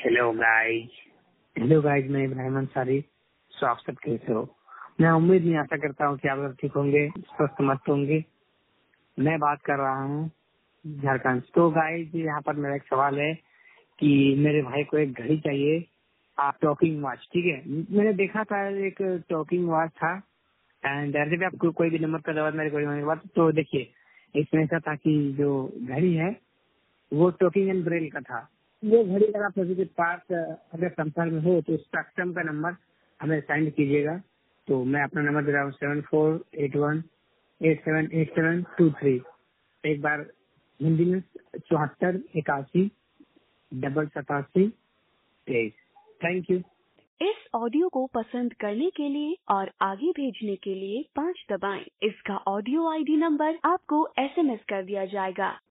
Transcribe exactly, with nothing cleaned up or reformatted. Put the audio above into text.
Hello guys hello guys मैं इब्राहिम अंसारी। सो आप सब कैसे हो? मैं उम्मीद नहीं आशा करता हूँ कि आप सब ठीक होंगे, स्वस्थ मस्त होंगे। मैं बात कर रहा हूँ झारखंड। तो गाइज यहाँ पर मेरा एक सवाल है कि मेरे भाई को एक घड़ी चाहिए, आप टॉकिंग वॉच। ठीक है, मैंने देखा था एक टॉकिंग वॉच था एंड ऐसे भी आपको कोई भी नंबर का जवाब मेरे कोई बात। तो देखिए इसमें ऐसा था कि जो घड़ी है वो टॉकिंग एंड ब्रेल का था। वो घड़ी अगर आप सभी के पास अगर संपर्क में हो तो उस कस्टम का नंबर हमें सेंड कीजिएगा। तो मैं अपना नंबर दे रहा हूँ seven four eight one eight seven eight seven two three. एक बार हिंदी में चौहत्तर इक्यासी डबल सतासी तेईस। Thank you. इस ऑडियो को पसंद करने के लिए और आगे भेजने के लिए पाँच दबाएं। इसका ऑडियो आईडी नंबर आपको एसएमएस कर दिया जाएगा।